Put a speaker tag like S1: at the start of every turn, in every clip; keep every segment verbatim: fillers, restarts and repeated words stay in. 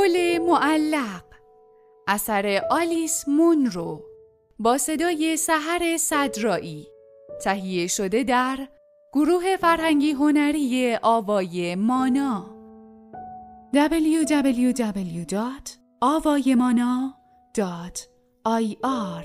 S1: پل معلق، اثر آلیس مونرو، با صدای سحر صدرایی، تهیه شده در گروه فرهنگی هنری آوای مانا. دبلیو دبلیو دبلیو دات آوایمانا دات آی آر.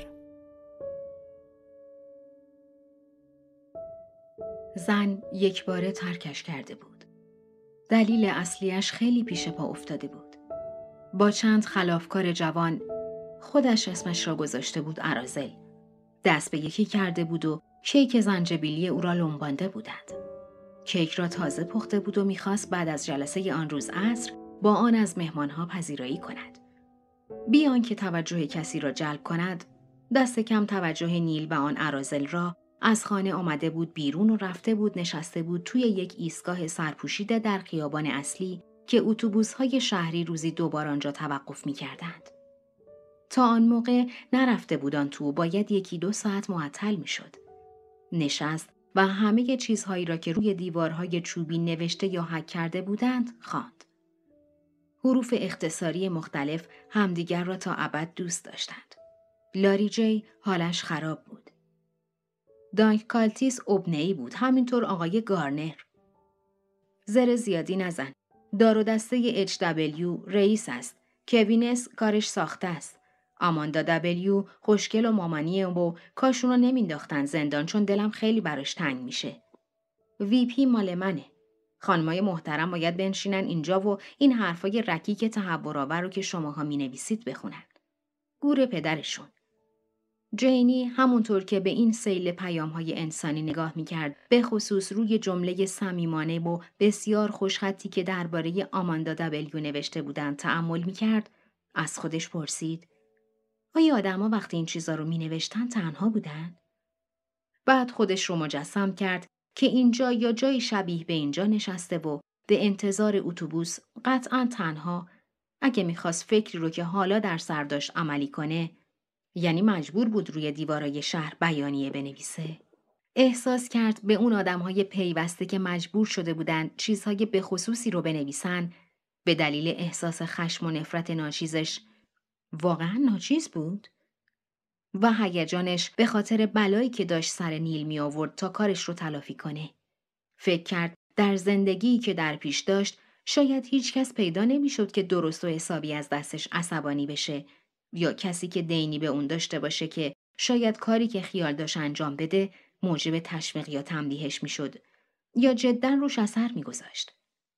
S2: زن یک باره ترکش کرده بود. دلیل اصلیش خیلی پیش پا افتاده بود. با چند خلافکار جوان، خودش اسمش را گذاشته بود ارازل، دست به یکی کرده بود و کیک زنجبیلی او را لمبانده بودند. کیک را تازه پخته بود و میخواست بعد از جلسه آن روز عصر با آن از مهمانها پذیرایی کند. بی آنکه توجه کسی را جلب کند، دست کم توجه نیل و آن ارازل را از خانه آمده بود بیرون و رفته بود نشسته بود توی یک ایستگاه سرپوشیده در خیابان اصلی که اتوبوس‌های شهری روزی دوبار آنجا توقف می‌کردند. تا آن موقع نرفته بود آن تو، باید یکی دو ساعت معطل می‌شد. نشست و همه چیزهایی را که روی دیوارهای چوبی نوشته یا حک کرده بودند خواند. حروف اختصاری مختلف همدیگر را تا ابد دوست داشتند. لاری جی حالش خراب بود. دانک کالتیس ابنه‌ای بود، همینطور آقای گارنر. زر زیادی نزن. دار و دسته اچ دبلیو رئیس است. کوینس کارش ساخته است. آماندا دبلیو خوشگل و مامانیه و کاشون رو نمینداختن زندان چون دلم خیلی براش تنگ میشه. وی پی مال منه. خانمای محترم باید بنشینن اینجا و این حرفای رکیک تهورآور رو که شماها مینویسید بخونن. گور پدرشون. جینی همونطور که به این سیل پیام‌های انسانی نگاه می‌کرد، به خصوص روی جمله صمیمانه و بسیار خوشخطی که درباره آماندا دبلیو نوشته بودند تأمل می‌کرد، از خودش پرسید: آیا آدم‌ها وقتی این چیزا رو می‌نوشتن تنها بودن؟ بعد خودش رو مجسم کرد که اینجا یا جای شبیه به اینجا نشسته و به انتظار اتوبوس، قطعاً تنها، اگه می‌خواست فکری رو که حالا در سر داشت عملی کنه، یعنی مجبور بود روی دیوارای شهر بیانیه بنویسه. احساس کرد به اون آدم‌های پیوسته که مجبور شده بودن چیزهای به خصوصی رو بنویسن به دلیل احساس خشم و نفرت ناچیزش واقعا ناچیز بود و هیجانش به خاطر بلایی که داشت سر نیل می آورد تا کارش رو تلافی کنه. فکر کرد در زندگی که در پیش داشت شاید هیچ کس پیدا نمی شد که درست و حسابی از دستش عصبانی بشه یا کسی که دینی به اون داشته باشه که شاید کاری که خیال داشت انجام بده موجب تشویق یا تنبیهش می شد یا جداً روش اثر می گذاشت.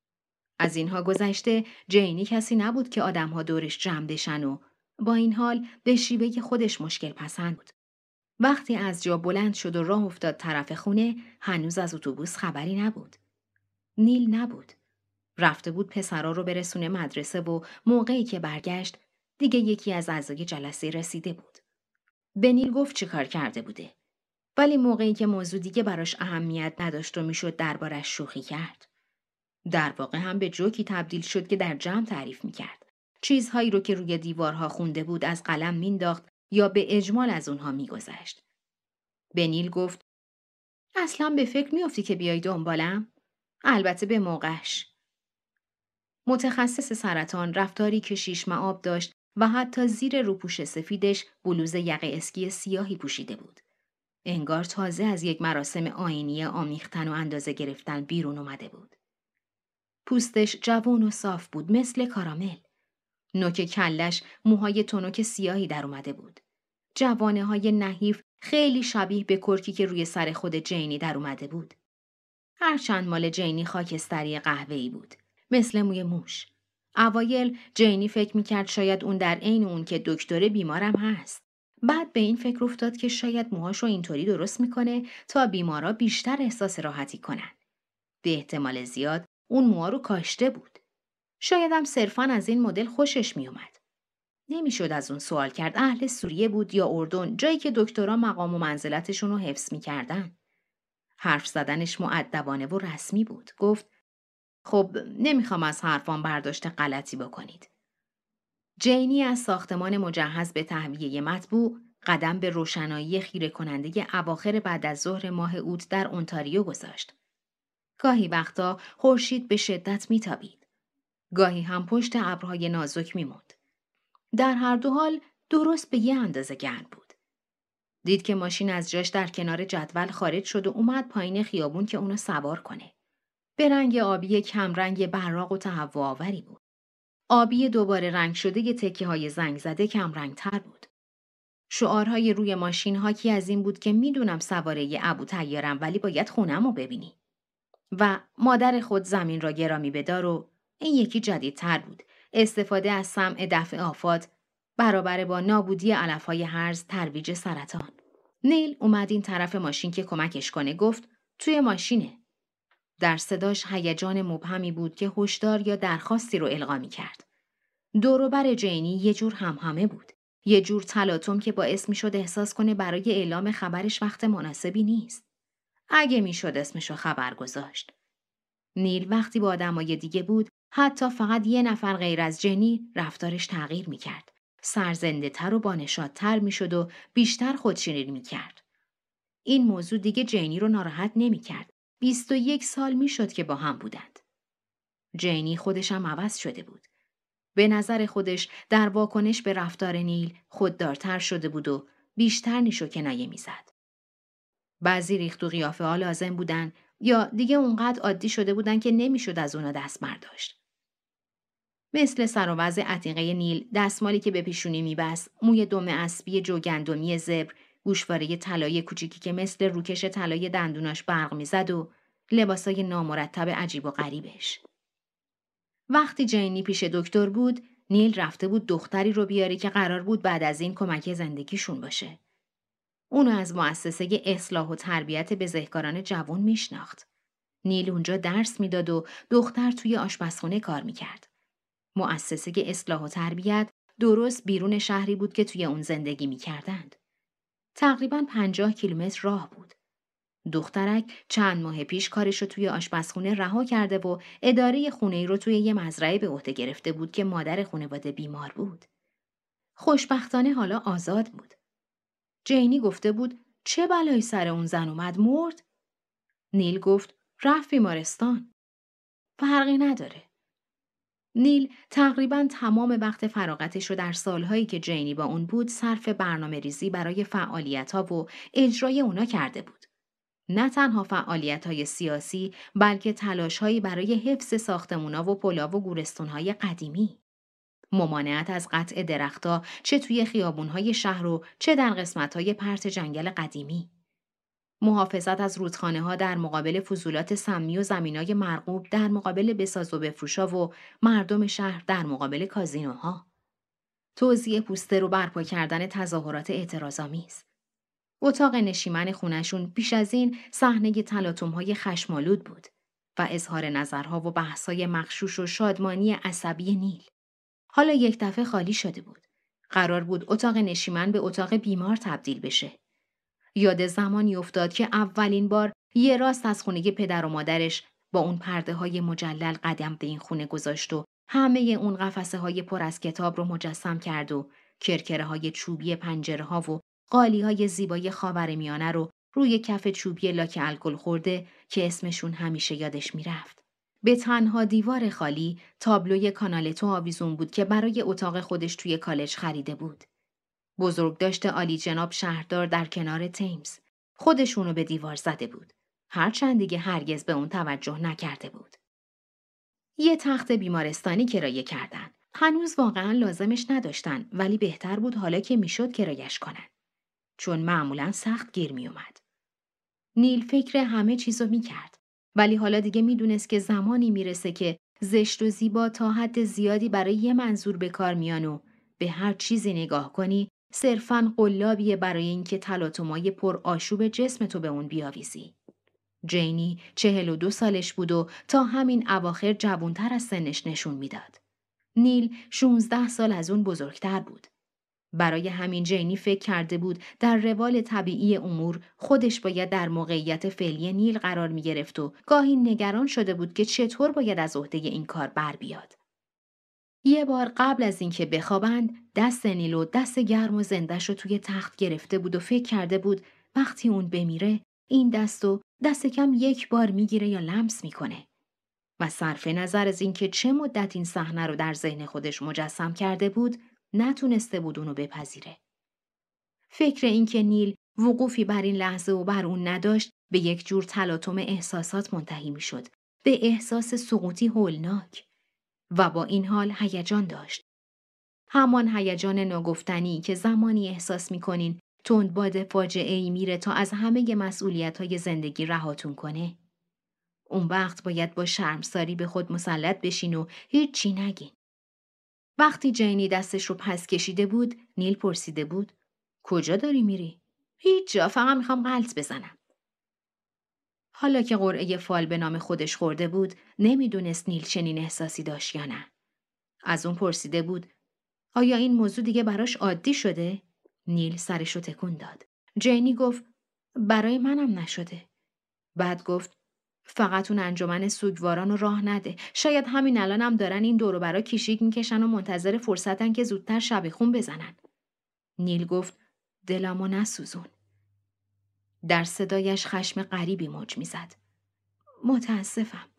S2: از اینها گذشته جینی کسی نبود که آدمها دورش جمع بشن و با این حال به شیوه خودش مشکل پسند بود. وقتی از جا بلند شد و راه افتاد طرف خونه، هنوز از اتوبوس خبری نبود. نیل نبود. رفته بود پسرا رو برسونه مدرسه و موقعی که برگشت دیگه یکی از اعضای جلسه رسیده بود. به نیل گفت چه کار کرده بوده. ولی موقعی که موضوع دیگه براش اهمیت نداشت و میشد دربارش شوخی کرد. در واقع هم به جوکی تبدیل شد که در جمع تعریف میکرد. چیزهایی رو که روی دیوارها خونده بود از قلم مینداخت یا به اجمال از اونها میگذشت. به نیل گفت: اصلا به فکر میافتی که بیای دنبالم؟ البته به موقعش. متخصص سرطان رفتاری که شیش معاب داشت و حتی زیر روپوش سفیدش بلوز یقه اسکی سیاهی پوشیده بود. انگار تازه از یک مراسم آیینی آمیختن و اندازه گرفتن بیرون اومده بود. پوستش جوان و صاف بود مثل کارامل. نوک کلش موهای تنک سیاهی در اومده بود. جوانه های نحیف خیلی شبیه به کرکی که روی سر خود جینی در اومده بود. هرچند مال جینی خاکستری قهوه‌ای بود. مثل موی موش. اوایل جینی فکر میکرد شاید اون در عین اون که دکتر بیمارم هست. بعد به این فکر افتاد که شاید موهاشو اینطوری درست میکنه تا بیمارا بیشتر احساس راحتی کنن. به احتمال زیاد اون موها رو کاشته بود. شاید هم صرفاً از این مدل خوشش میومد. نمیشد از اون سوال کرد اهل سوریه بود یا اردن، جایی که دکترها مقام و منزلتشون رو حفظ میکردن. حرف زدنش مؤدبانه و رسمی بود. گفت: خب نمیخوام از حرفان برداشت غلطی بکنید. جینی از ساختمان مجهز به تهویه مطبوع قدم به روشنایی خیره کننده اواخر بعد از ظهر ماه اوت در اونتاریو گذاشت. گاهی وقتا خورشید به شدت میتابید. گاهی هم پشت ابرهای نازک میموند. در هر دو حال درست به یه اندازه گرم بود. دید که ماشین از جاش در کنار جدول خارج شد و اومد پایین خیابون که اونو سوار کنه. به رنگ آبی کمرنگ براق و تهوع آوری بود. آبی دوباره رنگ شده ی تکه های زنگ زده کمرنگ تر بود. شعارهای روی ماشین حاکی از این بود که میدونم سواره ی ابو طیارم ولی باید خونمو ببینی. و مادر خود زمین را گرامی بدار و این یکی جدیدتر بود. استفاده از سمع دفع آفات برابر با نابودی علفهای هرز ترویج سرطان. نیل اومد این طرف ماشین که کمکش کنه. گفت توی ماشینه. در صداش هیجان مبهمی بود که هشدار یا درخواستی رو القا می‌کرد. دور و بر جینی یه جور همهمه بود. یه جور تلاطم که باعث می‌شد احساس کنه برای اعلام خبرش وقت مناسبی نیست. اگه میشد اسمشو خبر گذاشت. نیل وقتی با آدمای دیگه بود، حتی فقط یه نفر غیر از جنی رفتارش تغییر می‌کرد. سرزنده تر و بانشادتر می‌شد و بیشتر خودشیرین می‌کرد. این موضوع دیگه جینی رو ناراحت نمی‌کرد. بیست و یک سال می‌شد که با هم بودند. جینی خودش هم عوض شده بود. به نظر خودش در واکنش به رفتار نیل خوددارتر شده بود و بیشتر نیش و کنایه می‌زد. بعضی ریخت و قیافه ها لازم بودن یا دیگه اونقدر عادی شده بودن که نمیشد از اونا دست برداشت. مثل سر و وضع عتیقه نیل، دستمالی که به پیشونی میبست، موی دم اسبی جوگندمی زبر، گوشواره طلایی کوچیکی که مثل روکش طلای دندوناش برق میزد و لباسای نامرتب عجیب و غریبش. وقتی جینی پیش دکتر بود، نیل رفته بود دختری رو بیاره که قرار بود بعد از این کمک زندگیشون باشه. اونو از مؤسسه اصلاح و تربیت بزهکاران جوان میشناخت. نیل اونجا درس میداد و دختر توی آشپزخونه کار میکرد. مؤسسه اصلاح و تربیت درست بیرون شهری بود که توی اون زندگی میکردند. تقریباً پنجاه کیلومتر راه بود. دخترک چند ماه پیش کارش رو توی آشپزخونه رها کرده و اداره خونه‌ای رو توی یه مزرعه به عهده گرفته بود که مادر خانواده بیمار بود. خوشبختانه حالا آزاد بود. جینی گفته بود چه بلایی سر اون زن اومد مرد؟ نیل گفت رفت بیمارستان. فرقی نداره. نیل تقریباً تمام وقت فراغتش رو در سالهایی که جینی با اون بود صرف برنامه ریزی برای فعالیت‌ها و اجرای اونا کرده بود. نه تنها فعالیت‌های سیاسی بلکه تلاش‌هایی برای حفظ ساختمونا و پلا و گورستون‌های قدیمی. ممانعت از قطع درخت‌ها چه توی خیابون‌های شهر و چه در قسمت‌های پرت جنگل قدیمی. محافظت از رودخانه‌ها در مقابل فضولات سمی و زمینای مرغوب در مقابل بساز و بفروشا و مردم شهر در مقابل کازینوها. توزیع پوستر و برپا کردن تظاهرات اعتراض‌آمیز. اتاق نشیمن خونشون پیش از این صحنه تلاطم‌های خشمالود بود و اظهار نظرها و بحث‌های مغشوش و شادمانی عصبی نیل. حالا یک دفعه خالی شده بود. قرار بود اتاق نشیمن به اتاق بیمار تبدیل بشه. یاد زمانی افتاد که اولین بار یه راست از خونه پدر و مادرش با اون پرده های مجلل قدم به این خونه گذاشت و همه اون قفسه های پر از کتاب رو مجسم کرد و کرکره های چوبی پنجره ها و قالی های زیبای خاورمیانه رو روی کف چوبی لاک الکل خورده که اسمشون همیشه یادش میرفت. به تنها دیوار خالی تابلوی کانالتو آویزون بود که برای اتاق خودش توی کالج خریده بود. بزرگداشت عالی جناب شهردار در کنار تیمز. خودشونو به دیوار زده بود. هرچند دیگه هرگز به اون توجه نکرده بود. یه تخت بیمارستانی کرایه کردن. هنوز واقعا لازمش نداشتن ولی بهتر بود حالا که میشد کرایش کنن. چون معمولا سخت گیر می اومد. نیل فکر همه چیزو میکرد. ولی حالا دیگه میدونست که زمانی میرسه که زشت و زیبا تا حد زیادی برای یه منظور به کار میان و به هر چیزی نگاه کنی صرفاً قلابیه برای اینکه تلاطمای پر آشوب جسم تو به اون بیاویزی. جینی چهل و دو سالش بود و تا همین اواخر جوانتر از سنش نشون میداد. نیل شانزده سال از اون بزرگتر بود. برای همین جینی فکر کرده بود در روال طبیعی امور خودش باید در موقعیت فعلی نیل قرار می گرفت و گاهی نگران شده بود که چطور باید از عهده این کار بر بیاد. یه بار قبل از اینکه بخوابند دست نیل و دست گرم و زنده‌شو توی تخت گرفته بود و فکر کرده بود وقتی اون بمیره این دستو دست کم یک بار میگیره یا لمس میکنه. و صرف نظر از اینکه چه مدت این صحنه رو در ذهن خودش مجسم کرده بود، نتونسته بود اونو بپذیره. فکر اینکه نیل وقوفی بر این لحظه و بر اون نداشت به یک جور تلاطم احساسات منتهی میشد، به احساس سقوطی هولناک، و با این حال هیجان داشت. همان هیجان ناگفتنی که زمانی احساس میکنین تندباد فاجعه‌ای میره تا از همه مسئولیت‌های زندگی رهاتون کنه. اون وقت باید با شرمساری به خود مسلط بشین و هیچ چی نگین. وقتی جینی دستش رو پس کشیده بود، نیل پرسیده بود: کجا داری میری؟ هیچ جا، فقط میخوام غلط بزنم. حالا که قرعه فال به نام خودش خورده بود، نمیدونست نیل چنین احساسی داشت یا نه. از اون پرسیده بود: آیا این موضوع دیگه براش عادی شده؟ نیل سرش رو تکون داد. جینی گفت: برای منم نشده. بعد گفت: فقط اون انجمن سوگواران رو راه نده. شاید همین الانم هم دارن این دور و برا کشیک میکشن و منتظر فرصتن که زودتر شب خون بزنن. نیل گفت: دلمو نسوزون. در صدایش خشم غریبی موج میزد. متاسفم.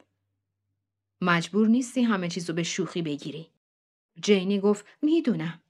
S2: مجبور نیستی همه چیزو به شوخی بگیری. جینی گفت: میدونم.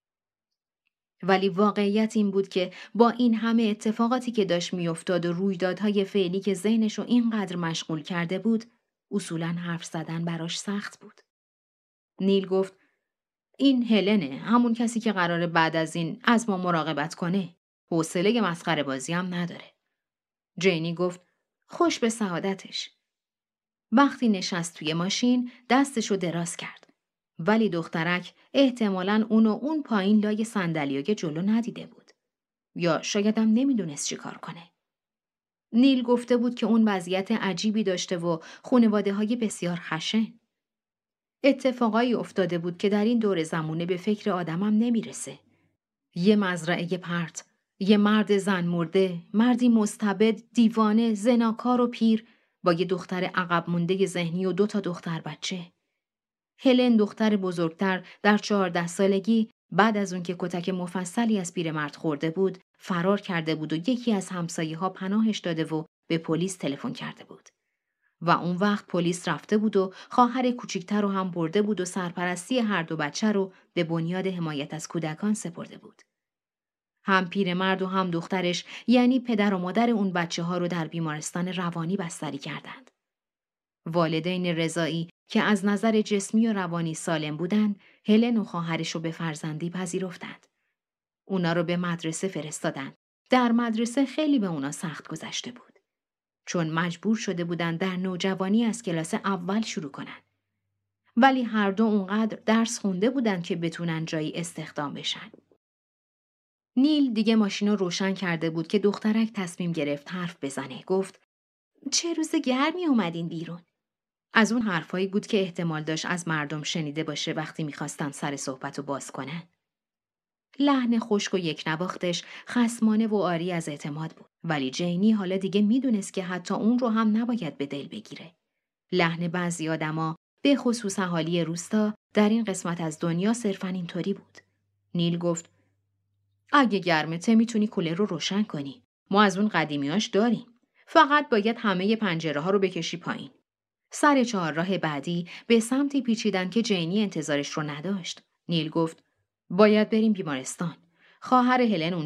S2: ولی واقعیت این بود که با این همه اتفاقاتی که داشت میافتاد و رویدادهای فعلی که ذهنشو اینقدر مشغول کرده بود، اصولاً حرف زدن براش سخت بود. نیل گفت: این هلنه، همون کسی که قراره بعد از این از ما مراقبت کنه. حوصله مسخره بازی هم نداره. جینی گفت: خوش به سعادتش. وقتی نشست توی ماشین دستشو دراز کرد. ولی دخترک احتمالاً اونو اون پایین لای صندلیای جلو ندیده بود. یا شاید هم نمیدونست چی کار کنه. نیل گفته بود که اون وضعیت عجیبی داشته و خانواده های بسیار خشن. اتفاقایی افتاده بود که در این دور زمونه به فکر آدمم نمیرسه. یه مزرعه پرت، یه مرد زن مرده، مردی مستبد، دیوانه، زناکار و پیر با یه دختر عقب مونده ذهنی و دو تا دختر بچه. هلن دختر بزرگتر در چهارده سالگی بعد از اون که کتک مفصلی از پیرمرد خورده بود فرار کرده بود و یکی از همسایه ها پناهش داده و به پلیس تلفن کرده بود. و اون وقت پلیس رفته بود و خواهر کوچیکتر رو هم برده بود و سرپرستی هر دو بچه رو به بنیاد حمایت از کودکان سپرده بود. هم پیرمرد و هم دخترش، یعنی پدر و مادر اون بچه ها رو در بیمارستان روانی بستری کردند. والدین رضایی که از نظر جسمی و روانی سالم بودند، هلن و خواهرش رو به فرزندی پذیرفتند. اونا رو به مدرسه فرستادند. در مدرسه خیلی به اونا سخت گذشته بود. چون مجبور شده بودند در نوجوانی از کلاس اول شروع کنند. ولی هر دو اونقدر درس خونده بودند که بتونن جایی استخدام بشن. نیل دیگه ماشین رو روشن کرده بود که دخترک تصمیم گرفت حرف بزنه. گفت: چه روز گرمی اومدین بیرون. از اون حرفایی بود که احتمال داشت از مردم شنیده باشه وقتی میخواستن سر صحبت رو باز کنن. لحن خشک و یک نواختش خصمانه و عاری از اعتماد بود. ولی جینی حالا دیگه میدونست که حتی اون رو هم نباید به دل بگیره. لحن بعضی آدما، به خصوص اهالی روستا، در این قسمت از دنیا صرفاً اینطوری بود. نیل گفت: اگه گرمته میتونی کولر رو روشن کنی. ما از اون قدیمیاش داریم. فقط باید همه پنجره ها رو بکشی پایین. سر چهارراه بعدی به سمتی پیچیدن که جینی انتظارش رو نداشت. نیل گفت: باید بریم بیمارستان. خواهر هلن